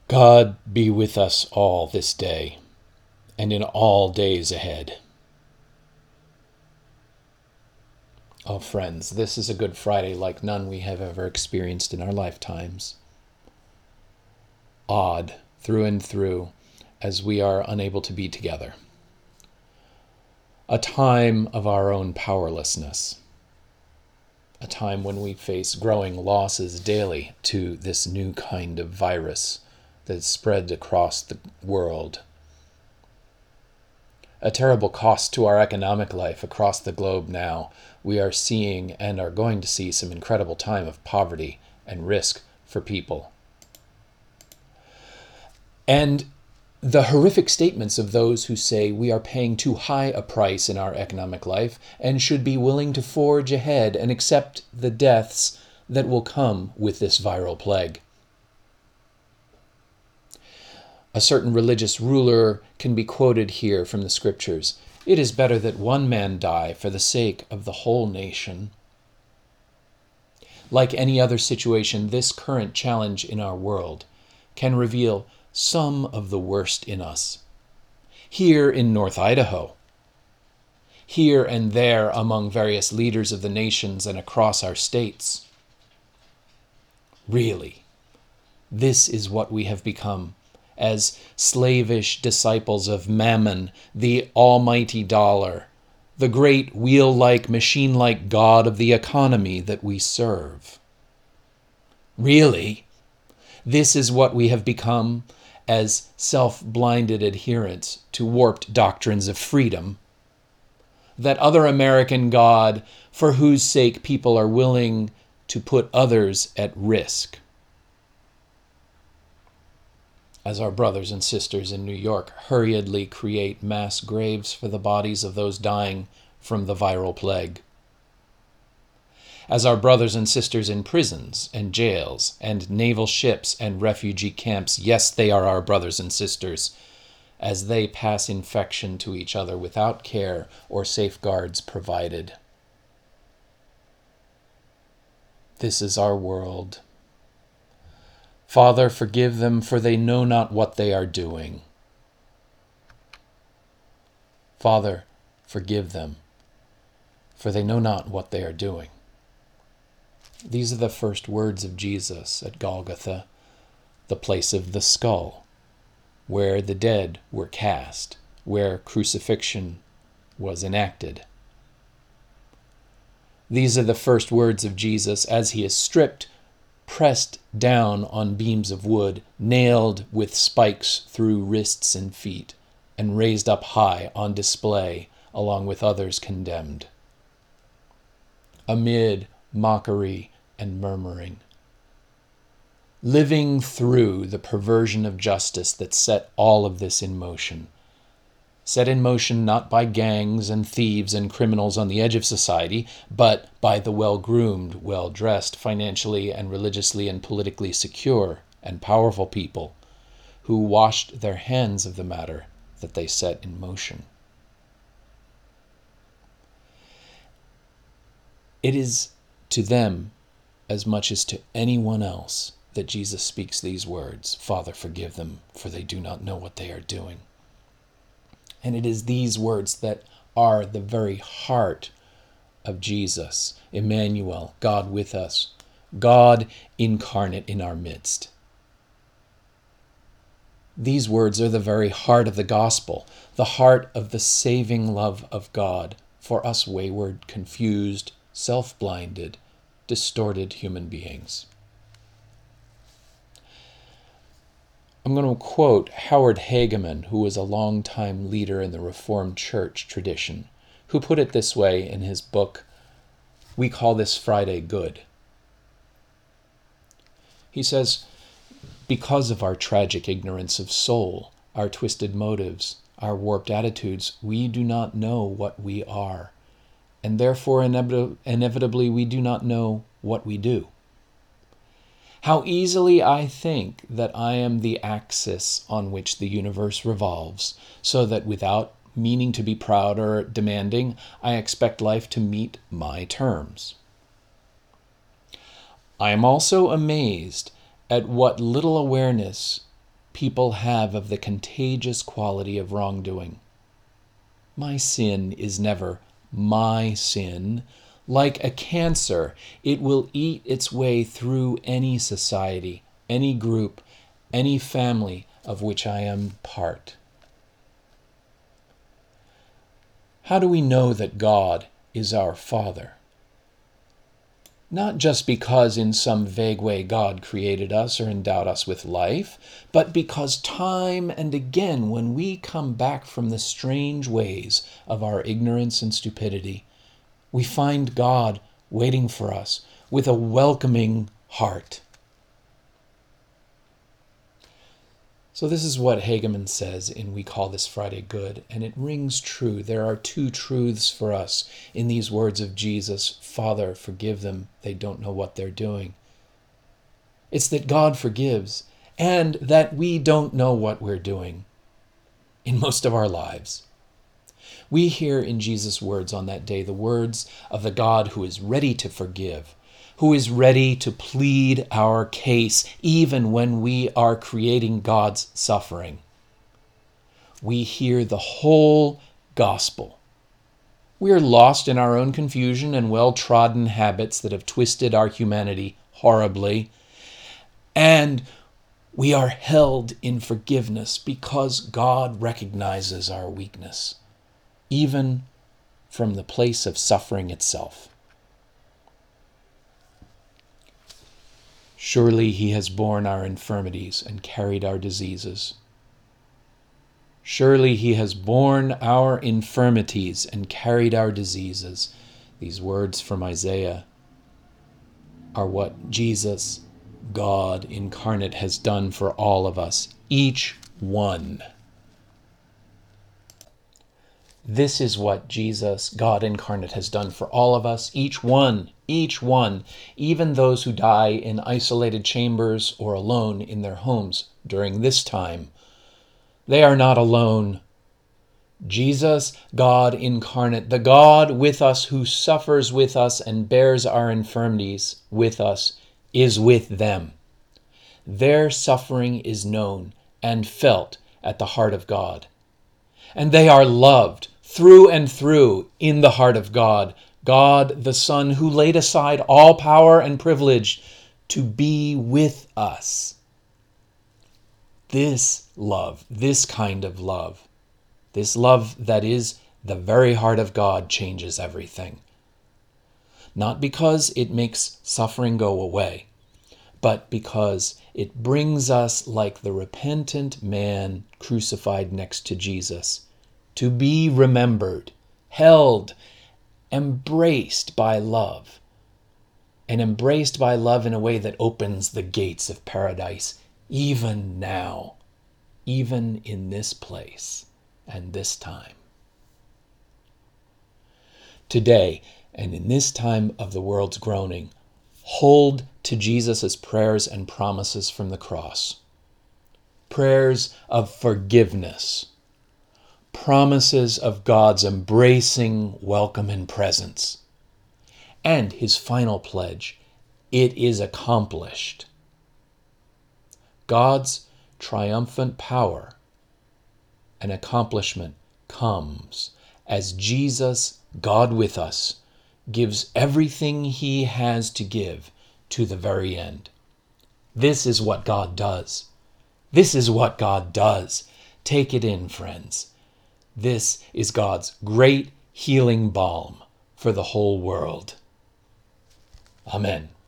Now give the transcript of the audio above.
God be with us all this day and in all days ahead. Oh, friends, this is a Good Friday like none we have ever experienced in our lifetimes. Odd through and through as we are unable to be together. A time of our own powerlessness. A time when we face growing losses daily to this new kind of virus that has spread across the world. A terrible cost to our economic life across the globe now. We are seeing and are going to see some incredible time of poverty and risk for people. And the horrific statements of those who say we are paying too high a price in our economic life and should be willing to forge ahead and accept the deaths that will come with this viral plague. A certain religious ruler can be quoted here from the scriptures. It is better that one man die for the sake of the whole nation. Like any other situation, this current challenge in our world can reveal some of the worst in us. Here in North Idaho, here and there among various leaders of the nations and across our states. Really, this is what we have become as slavish disciples of Mammon, the almighty dollar, the great wheel-like, machine-like god of the economy that we serve. Really, this is what we have become as self-blinded adherents to warped doctrines of freedom, that other American god for whose sake people are willing to put others at risk. As our brothers and sisters in New York hurriedly create mass graves for the bodies of those dying from the viral plague. As our brothers and sisters in prisons and jails and naval ships and refugee camps, yes, they are our brothers and sisters, as they pass infection to each other without care or safeguards provided. This is our world. Father, forgive them, for they know not what they are doing. Father, forgive them, for they know not what they are doing. These are the first words of Jesus at Golgotha, the place of the skull, where the dead were cast, where crucifixion was enacted. These are the first words of Jesus as he is stripped, pressed down on beams of wood, nailed with spikes through wrists and feet, and raised up high on display along with others condemned. Amid mockery and murmuring, living through the perversion of justice that set all of this in motion. Set in motion not by gangs and thieves and criminals on the edge of society, but by the well-groomed, well-dressed, financially and religiously and politically secure and powerful people who washed their hands of the matter that they set in motion. It is to them, as much as to anyone else, that Jesus speaks these words, Father, forgive them, for they do not know what they are doing. And it is these words that are the very heart of Jesus, Emmanuel, God with us, God incarnate in our midst. These words are the very heart of the gospel, the heart of the saving love of God for us wayward, confused, self-blinded, distorted human beings. I'm going to quote Howard Hageman, who was a longtime leader in the Reformed Church tradition, who put it this way in his book, We Call This Friday Good. He says, because of our tragic ignorance of soul, our twisted motives, our warped attitudes, we do not know what we are, and therefore inevitably we do not know what we do. How easily I think that I am the axis on which the universe revolves, so that without meaning to be proud or demanding, I expect life to meet my terms. I am also amazed at what little awareness people have of the contagious quality of wrongdoing. My sin is never my sin. Like a cancer, it will eat its way through any society, any group, any family of which I am part. How do we know that God is our Father? Not just because in some vague way God created us or endowed us with life, but because time and again when we come back from the strange ways of our ignorance and stupidity, we find God waiting for us with a welcoming heart. So this is what Hegeman says in We Call This Friday Good, and it rings true. There are two truths for us in these words of Jesus: Father, forgive them, they don't know what they're doing. It's that God forgives, and that we don't know what we're doing in most of our lives. We hear in Jesus' words on that day the words of the God who is ready to forgive, who is ready to plead our case even when we are creating God's suffering. We hear the whole gospel. We are lost in our own confusion and well-trodden habits that have twisted our humanity horribly, and we are held in forgiveness because God recognizes our weakness, even from the place of suffering itself. Surely he has borne our infirmities and carried our diseases. Surely he has borne our infirmities and carried our diseases. These words from Isaiah are what Jesus, God incarnate, has done for all of us, each one. This is what Jesus, God incarnate, has done for all of us, each one, even those who die in isolated chambers or alone in their homes during this time. They are not alone. Jesus, God incarnate, the God with us who suffers with us and bears our infirmities with us, is with them. Their suffering is known and felt at the heart of God. And they are loved through and through in the heart of God, God the Son, who laid aside all power and privilege to be with us. This love, this kind of love, this love that is the very heart of God, changes everything. Not because it makes suffering go away, but because it brings us, like the repentant man crucified next to Jesus, to be remembered, held, embraced by love, and embraced by love in a way that opens the gates of paradise, even now, even in this place and this time. Today, and in this time of the world's groaning, hold to Jesus' prayers and promises from the cross. Prayers of forgiveness, promises of God's embracing welcome and presence, and his final pledge: it is accomplished. God's triumphant power and accomplishment comes as Jesus, God with us, gives everything he has to give to the very end. This is what God does. This is what God does. Take it in, friends. This is God's great healing balm for the whole world. Amen.